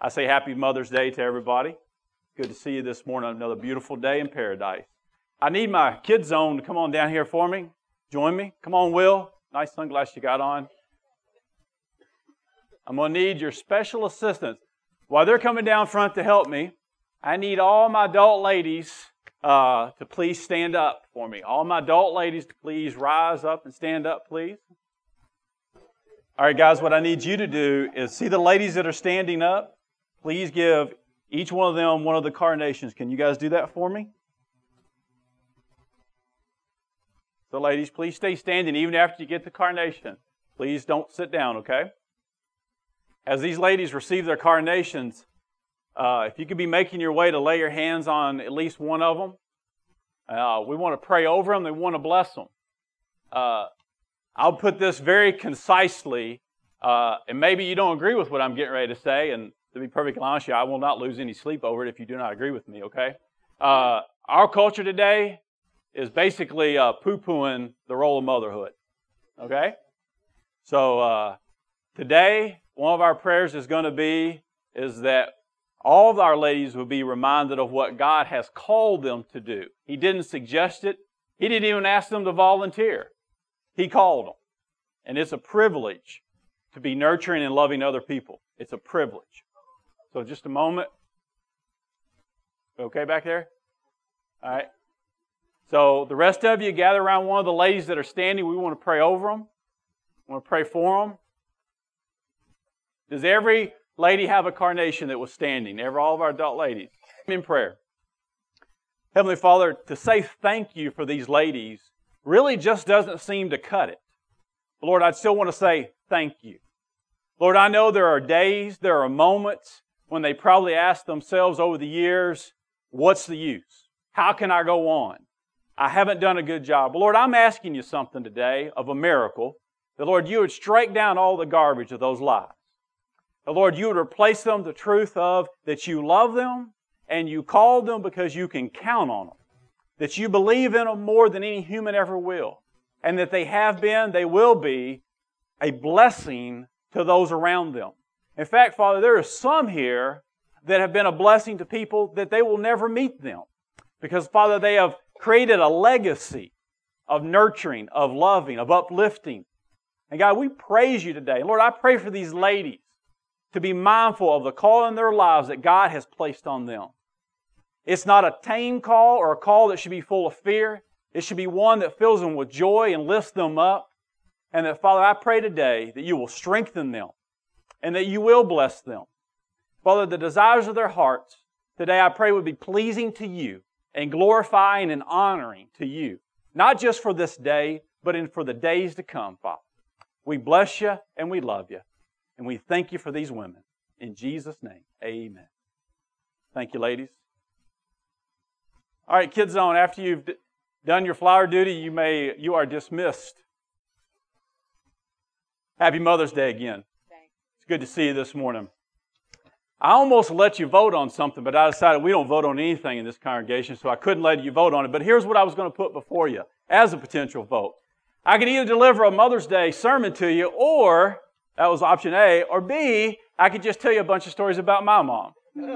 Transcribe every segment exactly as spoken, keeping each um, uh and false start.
I say happy Mother's Day to everybody. Good to see you this morning on another beautiful day in paradise. I need my Kids Zone to come on down here for me. Join me. Come on, Will. Nice sunglasses you got on. I'm going to need your special assistance. While they're coming down front to help me, I need all my adult ladies uh, to please stand up for me. All my adult ladies to please rise up and stand up, please. All right, guys, what I need you to do is see the ladies that are standing up. Please give each one of them one of the carnations. Can you guys do that for me? So, ladies, please stay standing even after you get the carnation. Please don't sit down, okay? As these ladies receive their carnations, uh, if you could be making your way to lay your hands on at least one of them, uh, we want to pray over them. We want to bless them. Uh, I'll put this very concisely, uh, and maybe you don't agree with what I'm getting ready to say, and to be perfectly honest with you, I will not lose any sleep over it if you do not agree with me, okay? Uh, our culture today is basically uh, poo-pooing the role of motherhood, okay? So uh, today, one of our prayers is going to be is that all of our ladies will be reminded of what God has called them to do. He didn't suggest it. He didn't even ask them to volunteer. He called them. And it's a privilege to be nurturing and loving other people. It's a privilege. So just a moment. Okay back there? All right. So the rest of you gather around one of the ladies that are standing. We want to pray over them. We want to pray for them. Does every lady have a carnation that was standing? Every, all of our adult ladies. In prayer. Heavenly Father, to say thank you for these ladies really just doesn't seem to cut it. Lord, I still want to say thank you. Lord, I know there are days, there are moments when they probably ask themselves over the years, what's the use? How can I go on? I haven't done a good job. But Lord, I'm asking you something today of a miracle. That, Lord, you would strike down all the garbage of those lies. That, Lord, you would replace them with the truth of that you love them and you called them because you can count on them. That you believe in them more than any human ever will. And that they have been, they will be, a blessing to those around them. In fact, Father, there are some here that have been a blessing to people that they will never meet them. Because, Father, they have created a legacy of nurturing, of loving, of uplifting. And God, we praise you today. Lord, I pray for these ladies to be mindful of the call in their lives that God has placed on them. It's not a tame call or a call that should be full of fear. It should be one that fills them with joy and lifts them up. And that, Father, I pray today that you will strengthen them and that you will bless them. Father, the desires of their hearts today I pray would be pleasing to you and glorifying and honoring to you. Not just for this day, but in for the days to come, Father. We bless you and we love you. And we thank you for these women. In Jesus' name, amen. Thank you, ladies. All right, Kids Zone, after you've d- done your flower duty, you may you are dismissed. Happy Mother's Day again. Thanks. It's good to see you this morning. I almost let you vote on something, but I decided we don't vote on anything in this congregation, so I couldn't let you vote on it. But here's what I was going to put before you as a potential vote. I could either deliver a Mother's Day sermon to you, or, that was option A, or B, I could just tell you a bunch of stories about my mom.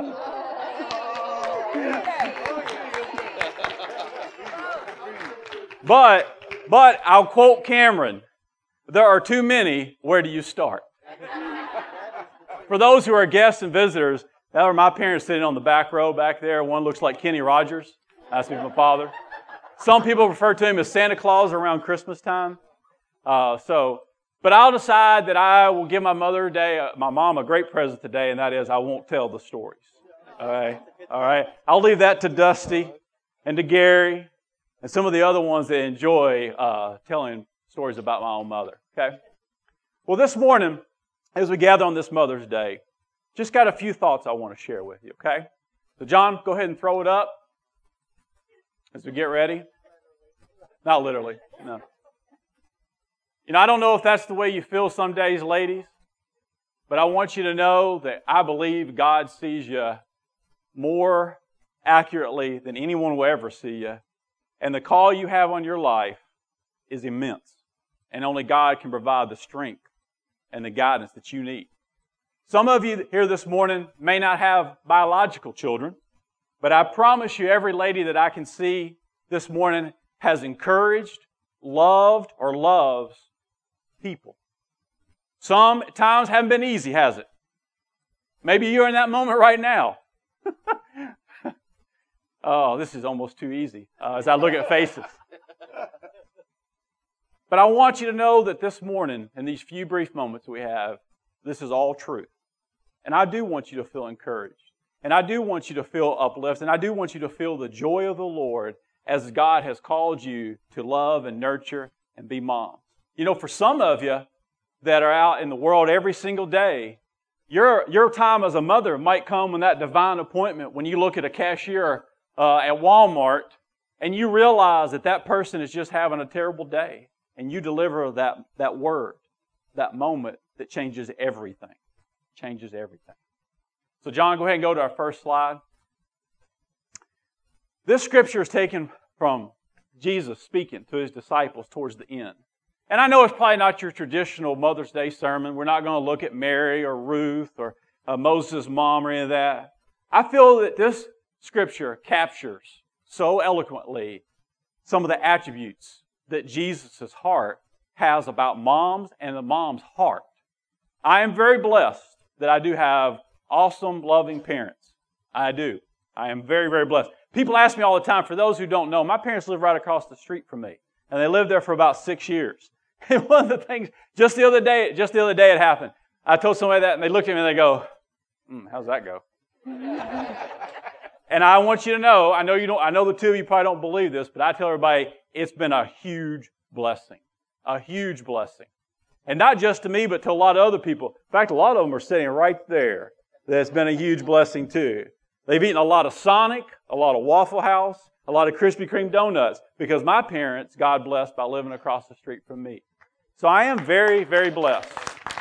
But, but I'll quote Cameron, there are too many, where do you start? For those who are guests and visitors, that are my parents sitting on the back row back there. One looks like Kenny Rogers. That's my father. Some people refer to him as Santa Claus around Christmas time. Uh, so, but I'll decide that I will give my mother day, uh, my mom a great present today, and that is I won't tell the stories. All right? All right? I'll leave that to Dusty and to Gary and some of the other ones that enjoy uh, telling stories about my own mother. Okay? Well, this morning, as we gather on this Mother's Day, just got a few thoughts I want to share with you, okay? So, John, go ahead and throw it up as we get ready. Not literally, no. You know, I don't know if that's the way you feel some days, ladies, but I want you to know that I believe God sees you more accurately than anyone will ever see you. And the call you have on your life is immense. And only God can provide the strength and the guidance that you need. Some of you here this morning may not have biological children, but I promise you every lady that I can see this morning has encouraged, loved, or loves people. Some times haven't been easy, has it? Maybe you're in that moment right now. Oh, this is almost too easy uh, as I look at faces. But I want you to know that this morning, in these few brief moments we have, this is all truth. And I do want you to feel encouraged. And I do want you to feel uplifted. And I do want you to feel the joy of the Lord as God has called you to love and nurture and be moms. You know, for some of you that are out in the world every single day, your, your time as a mother might come when that divine appointment, when you look at a cashier uh, at Walmart and you realize that that person is just having a terrible day, and you deliver that, that word, that moment that changes everything. Changes everything. So John, go ahead and go to our first slide. This scripture is taken from Jesus speaking to His disciples towards the end. And I know it's probably not your traditional Mother's Day sermon. We're not going to look at Mary or Ruth or uh, Moses' mom or any of that. I feel that this scripture captures so eloquently some of the attributes that Jesus' heart has about moms and the mom's heart. I am very blessed that I do have awesome, loving parents. I do. I am very, very blessed. People ask me all the time, for those who don't know, my parents live right across the street from me. And they lived there for about six years. And one of the things, just the other day, just the other day it happened. I told somebody that and they looked at me and they go, hmm, how's that go? And I want you to know, I know you don't, I know the two of you probably don't believe this, but I tell everybody, it's been a huge blessing. A huge blessing. And not just to me, but to a lot of other people. In fact, a lot of them are sitting right there. That's been a huge blessing too. They've eaten a lot of Sonic, a lot of Waffle House, a lot of Krispy Kreme donuts, because my parents, God blessed, by living across the street from me. So I am very, very blessed.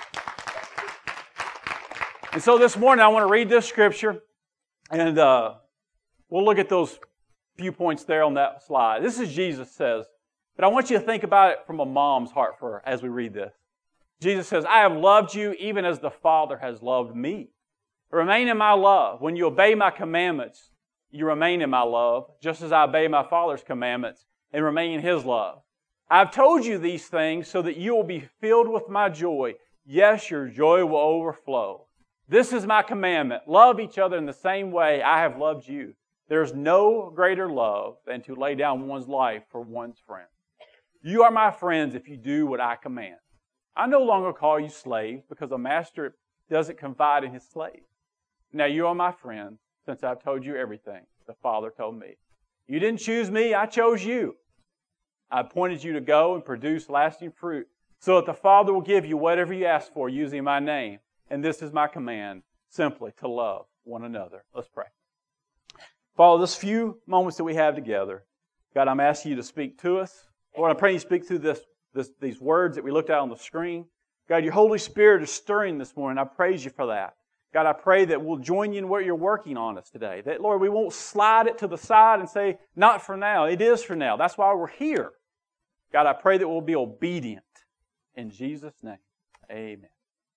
And so this morning I want to read this scripture, and uh, we'll look at those few points there on that slide. This is Jesus says, but I want you to think about it from a mom's heart for as we read this. Jesus says, I have loved you even as the Father has loved me. Remain in my love. When you obey my commandments, you remain in my love, just as I obey my Father's commandments and remain in His love. I've told you these things so that you will be filled with my joy. Yes, your joy will overflow. This is my commandment. Love each other in the same way I have loved you. There's no greater love than to lay down one's life for one's friend. You are my friends if you do what I command. I no longer call you slaves because a master doesn't confide in his slave. Now you are my friends since I've told you everything the Father told me. You didn't choose me, I chose you. I appointed you to go and produce lasting fruit so that the Father will give you whatever you ask for using my name. And this is my command, simply to love one another. Let's pray. Father, this few moments that we have together, God, I'm asking you to speak to us. Lord, I pray you speak through this, this, these words that we looked at on the screen. God, your Holy Spirit is stirring this morning. I praise you for that. God, I pray that we'll join you in what you're working on us today. That, Lord, we won't slide it to the side and say, not for now. It is for now. That's why we're here. God, I pray that we'll be obedient. In Jesus' name, amen.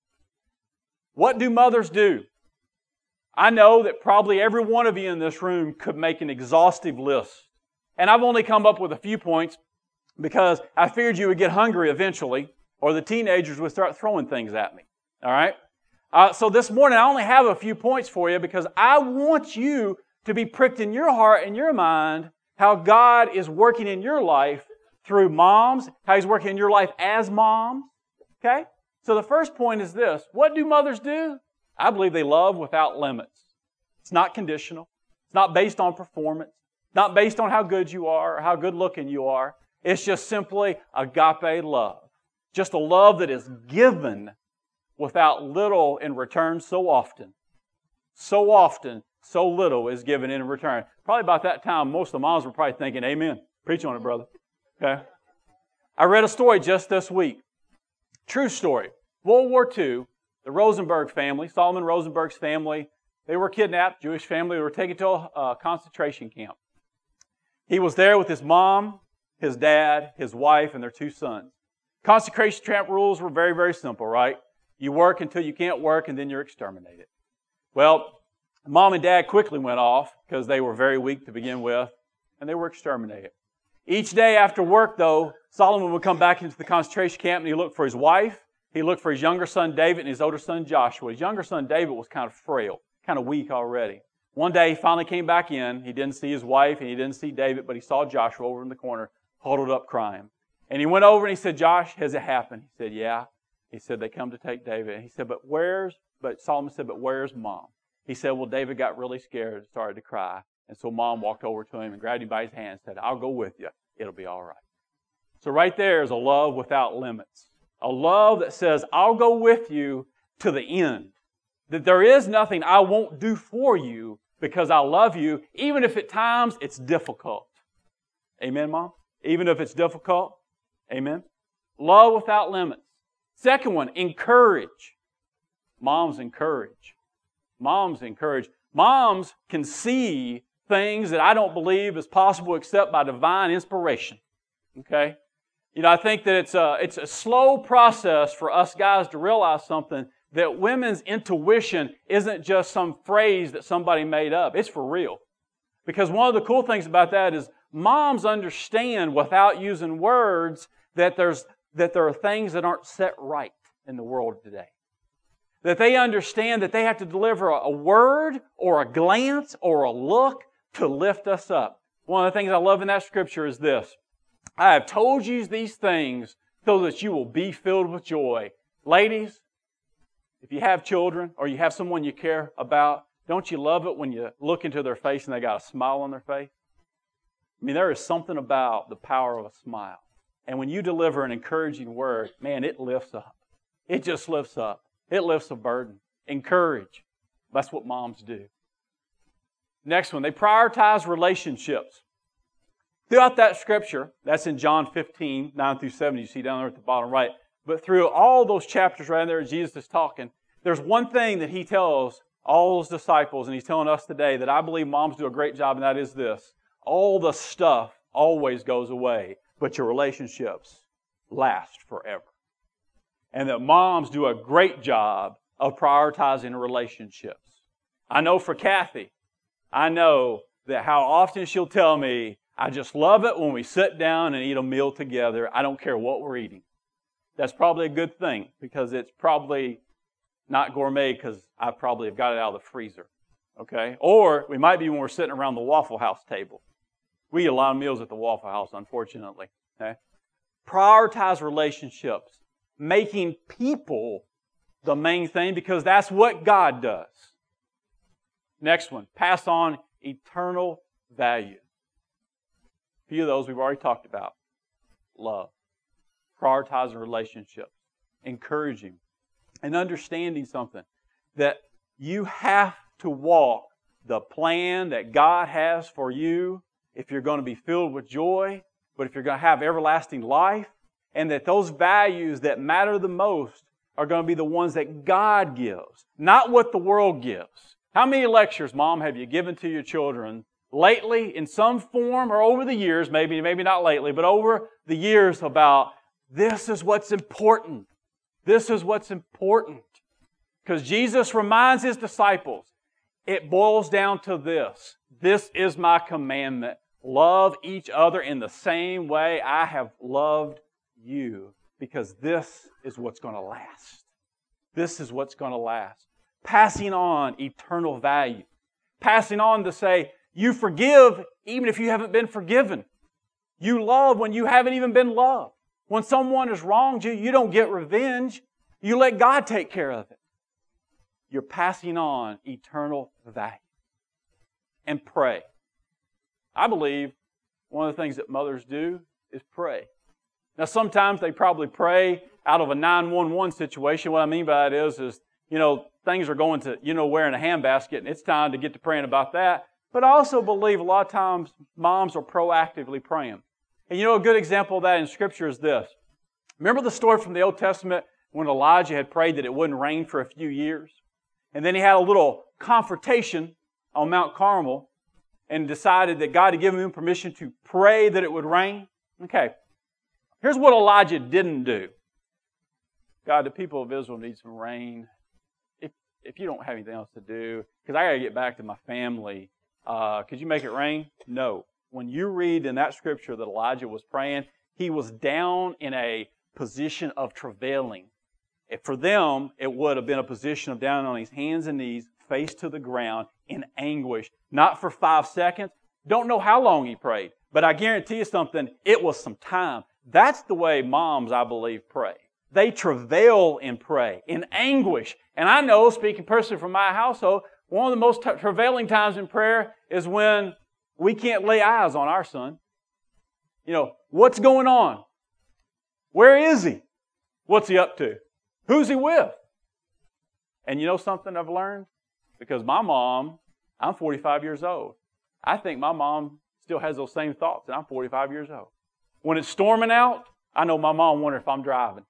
What do mothers do? I know that probably every one of you in this room could make an exhaustive list. And I've only come up with a few points because I figured you would get hungry eventually, or the teenagers would start throwing things at me. All right? Uh, so this morning I only have a few points for you because I want you to be pricked in your heart and your mind how God is working in your life through moms, how He's working in your life as moms. Okay? So the first point is this. What do mothers do? I believe they love without limits. It's not conditional. It's not based on performance. Not based on how good you are or how good looking you are. It's just simply agape love. Just a love that is given without little in return so often. So often, so little is given in return. Probably about that time, most of the moms were probably thinking, amen. Preach on it, brother. Okay. I read a story just this week. True story. World War Two, the Rosenberg family, Solomon Rosenberg's family, they were kidnapped, Jewish family, they were taken to a uh, concentration camp. He was there with his mom, his dad, his wife, and their two sons. Concentration camp rules were very, very simple, right? You work until you can't work, and then you're exterminated. Well, Mom and Dad quickly went off because they were very weak to begin with, and they were exterminated. Each day after work, though, Solomon would come back into the concentration camp, and he looked for his wife. He looked for his younger son, David, and his older son, Joshua. His younger son, David, was kind of frail, kind of weak already. One day, he finally came back in. He didn't see his wife, and he didn't see David, but he saw Joshua over in the corner, huddled up crying. And he went over and he said, Josh, has it happened? He said, yeah. He said, they come to take David. And he said, but where's, but Solomon said, but where's Mom? He said, well, David got really scared and started to cry. And so Mom walked over to him and grabbed him by his hand and said, I'll go with you. It'll be all right. So right there is a love without limits. A love that says, I'll go with you to the end. That there is nothing I won't do for you because I love you, even if at times it's difficult. Amen, Mom? Even if it's difficult. Amen? Love without limits. Second one, encourage. Moms encourage. Moms encourage. Moms can see things that I don't believe is possible except by divine inspiration. Okay? You know, I think that it's a, it's a slow process for us guys to realize something, that women's intuition isn't just some phrase that somebody made up. It's for real. Because one of the cool things about that is moms understand without using words that there's that there are things that aren't set right in the world today. That they understand that they have to deliver a, a word or a glance or a look to lift us up. One of the things I love in that scripture is this. I have told you these things so that you will be filled with joy. Ladies, if you have children or you have someone you care about, don't you love it when you look into their face and they got a smile on their face? I mean, there is something about the power of a smile. And when you deliver an encouraging word, man, it lifts up. It just lifts up. It lifts a burden. Encourage. That's what moms do. Next one, they prioritize relationships. Throughout that scripture, that's in John fifteen, nine through seven, you see down there at the bottom right. But through all those chapters right there, Jesus is talking, there's one thing that He tells all those disciples, and He's telling us today that I believe moms do a great job, and that is this. All the stuff always goes away, but your relationships last forever. And that moms do a great job of prioritizing relationships. I know for Kathy, I know that how often she'll tell me, I just love it when we sit down and eat a meal together. I don't care what we're eating. That's probably a good thing because it's probably not gourmet because I probably have got it out of the freezer. Okay? Or we might be when we're sitting around the Waffle House table. We eat a lot of meals at the Waffle House, unfortunately. Okay? Prioritize relationships. Making people the main thing because that's what God does. Next one, pass on eternal value. A few of those we've already talked about. Love. Prioritizing relationships. Encouraging. And understanding something. That you have to walk the plan that God has for you if you're going to be filled with joy, but if you're going to have everlasting life, and that those values that matter the most are going to be the ones that God gives, not what the world gives. How many lectures, Mom, have you given to your children lately in some form or over the years, maybe, maybe not lately, but over the years about this is what's important. This is what's important. Because Jesus reminds His disciples, it boils down to this. This is my commandment. Love each other in the same way I have loved you, because this is what's going to last. This is what's going to last. Passing on eternal value. Passing on to say, you forgive even if you haven't been forgiven. You love when you haven't even been loved. When someone has wronged you, you don't get revenge. You let God take care of it. You're passing on eternal value. And pray. I believe one of the things that mothers do is pray. Now, sometimes they probably pray out of a nine one one situation. What I mean by that is, is, you know, things are going to, you know, wearing a handbasket, and it's time to get to praying about that. But I also believe a lot of times moms are proactively praying. And you know, a good example of that in Scripture is this. Remember the story from the Old Testament when Elijah had prayed that it wouldn't rain for a few years? And then he had a little confrontation on Mount Carmel and decided that God had given him permission to pray that it would rain. Okay. Here's what Elijah didn't do. God, the people of Israel need some rain. If if you don't have anything else to do, because I got to get back to my family, uh, could you make it rain? No. When you read in that scripture that Elijah was praying, he was down in a position of travailing. If for them, it would have been a position of down on his hands and knees, face to the ground, in anguish. Not for five seconds. Don't know how long he prayed. But I guarantee you something, it was some time. That's the way moms, I believe, pray. They travail and pray in anguish. And I know, speaking personally from my household, one of the most t- travailing times in prayer is when we can't lay eyes on our son. You know, what's going on? Where is he? What's he up to? Who's he with? And you know something I've learned? Because my mom, I'm forty-five years old. I think my mom still has those same thoughts, and I'm forty-five years old. When it's storming out, I know my mom wonders if I'm driving.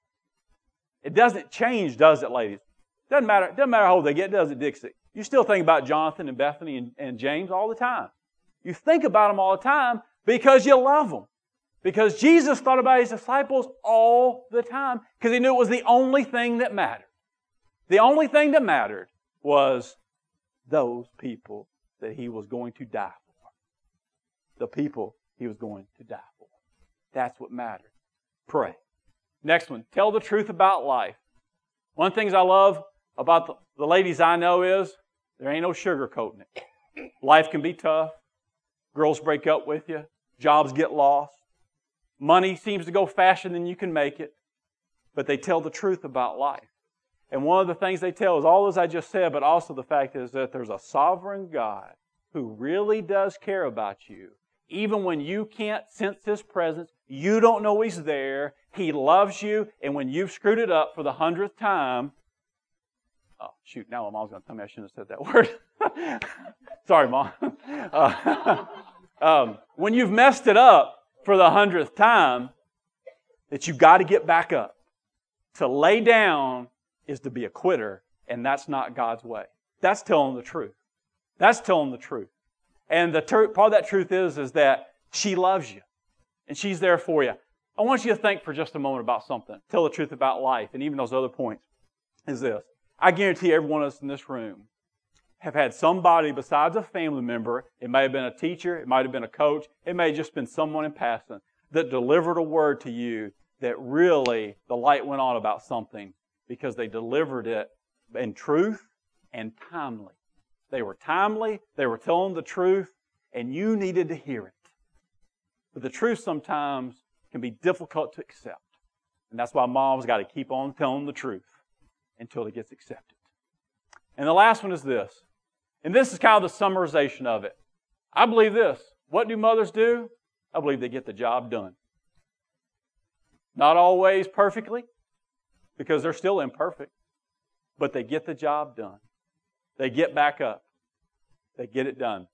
It doesn't change, does it, ladies? Doesn't matter. Doesn't matter how old they get, does it, Dixie? You still think about Jonathan and Bethany and, and James all the time. You think about them all the time because you love them. Because Jesus thought about His disciples all the time because He knew it was the only thing that mattered. The only thing that mattered was those people that He was going to die for. The people He was going to die for. That's what mattered. Pray. Next one, tell the truth about life. One of the things I love about the, the ladies I know is there ain't no sugarcoating it. Life can be tough. Girls break up with you. Jobs get lost. Money seems to go faster than you can make it. But they tell the truth about life. And one of the things they tell is all as I just said, but also the fact is that there's a sovereign God who really does care about you. Even when you can't sense His presence, you don't know He's there. He loves you, and when you've screwed it up for the hundredth time, oh shoot! Now my mom's going to tell me I shouldn't have said that word. Sorry, Mom. Uh, um, when you've messed it up for the hundredth time, that you've got to get back up. To lay down is to be a quitter, and that's not God's way. That's telling the truth. That's telling the truth. And the ter- part of that truth is, is that she loves you. And she's there for you. I want you to think for just a moment about something. Tell the truth about life. And even those other points is this. I guarantee every one of us in this room have had somebody besides a family member. It may have been a teacher. It might have been a coach. It may have just been someone in passing that delivered a word to you that really the light went on about something because they delivered it in truth and timely. They were timely, they were telling the truth, and you needed to hear it. But the truth sometimes can be difficult to accept. And that's why mom's got to keep on telling the truth until it gets accepted. And the last one is this. And this is kind of the summarization of it. I believe this. What do mothers do? I believe they get the job done. Not always perfectly, because they're still imperfect. But they get the job done. They get back up. They get it done.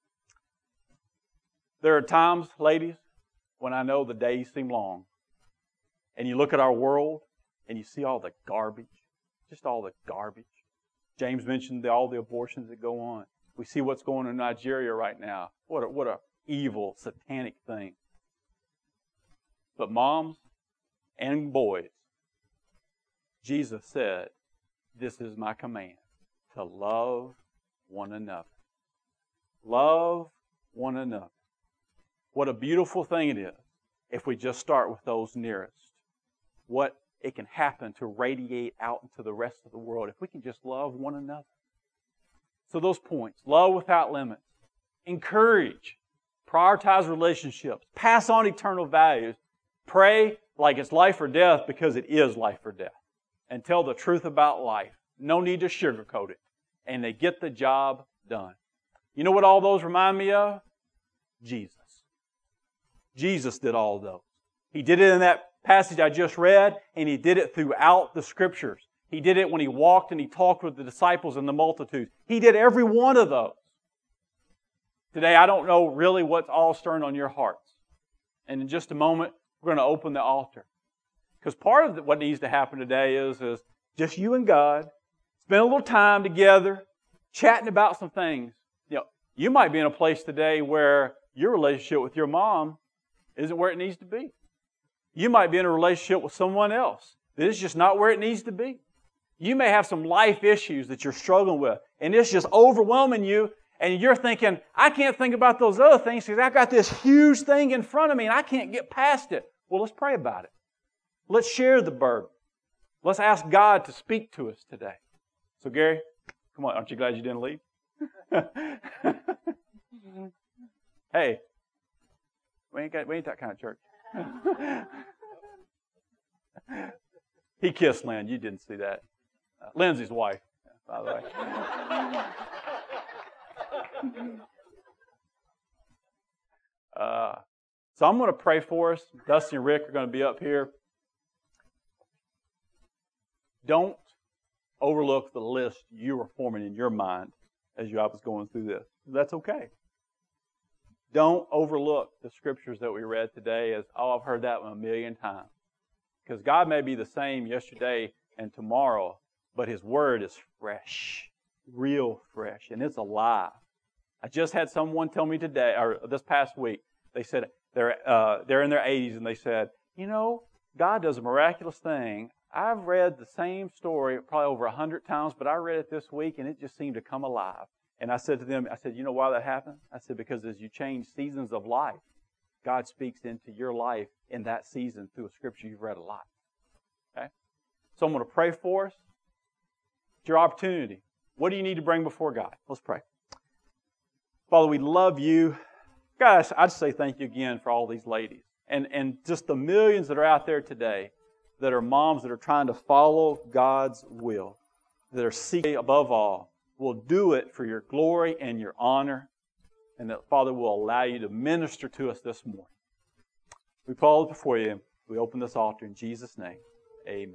There are times, ladies, when I know the days seem long. And you look at our world and you see all the garbage. Just all the garbage. James mentioned the, all the abortions that go on. We see what's going on in Nigeria right now. What a, what a evil, satanic thing. But moms and boys, Jesus said, this is my command, to love one another. Love one another. What a beautiful thing it is if we just start with those nearest. What it can happen to radiate out into the rest of the world if we can just love one another. So those points, love without limits, encourage, prioritize relationships, pass on eternal values, pray like it's life or death because it is life or death, and tell the truth about life. No need to sugarcoat it. And they get the job done. You know what all those remind me of? Jesus. Jesus did all of those. He did it in that passage I just read, and He did it throughout the Scriptures. He did it when He walked and He talked with the disciples and the multitudes. He did every one of those. Today, I don't know really what's all stirring on your hearts. And in just a moment, we're going to open the altar. Because part of what needs to happen today is, is just you and God, spend a little time together, chatting about some things. You know, you might be in a place today where your relationship with your mom isn't where it needs to be. You might be in a relationship with someone else that it's just not where it needs to be. You may have some life issues that you're struggling with, and it's just overwhelming you, and you're thinking, I can't think about those other things because I've got this huge thing in front of me and I can't get past it. Well, let's pray about it. Let's share the burden. Let's ask God to speak to us today. So, Gary, come on, aren't you glad you didn't leave? Hey, we ain't, got, we ain't that kind of church. He kissed Lynn. You didn't see that. Uh, Lindsay's wife, by the way. Uh, so I'm going to pray for us. Dusty and Rick are going to be up here. Don't overlook the list you were forming in your mind as you I was going through this. That's okay. Don't overlook the scriptures that we read today as, oh, I've heard that one a million times. Because God may be the same yesterday and tomorrow, but His Word is fresh, real fresh, and it's alive. I just had someone tell me today, or this past week, they said they're uh, they're in their eighties, and they said, you know, God does a miraculous thing. I've read the same story probably over a hundred times, but I read it this week, and it just seemed to come alive. And I said to them, I said, you know why that happened? I said, because as you change seasons of life, God speaks into your life in that season through a scripture you've read a lot. Okay? So I'm going to pray for us. It's your opportunity. What do you need to bring before God? Let's pray. Father, we love you. Guys, I'd say thank you again for all these ladies. And, and just the millions that are out there today that are moms that are trying to follow God's will, that are seeking above all, will do it for your glory and your honor, and that, Father, will allow you to minister to us this morning. We pause before you. We open this altar in Jesus' name. Amen.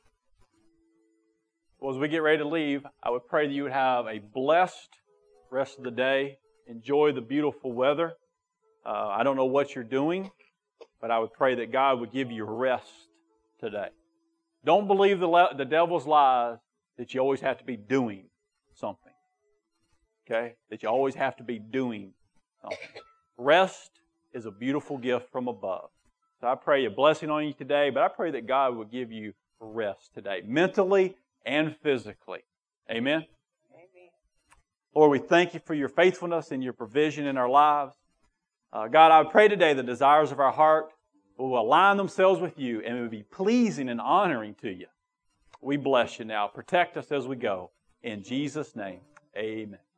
Well, as we get ready to leave, I would pray that you would have a blessed rest of the day. Enjoy the beautiful weather. Uh, I don't know what you're doing, but I would pray that God would give you rest today. Don't believe the, le- the devil's lies that you always have to be doing something. Okay? That you always have to be doing something. Rest is a beautiful gift from above. So I pray a blessing on you today, but I pray that God will give you rest today, mentally and physically. Amen? Amen. Lord, we thank you for your faithfulness and your provision in our lives. Uh, God, I pray today the desires of our heart will align themselves with you and will be pleasing and honoring to you. We bless you now. Protect us as we go. In Jesus' name, amen.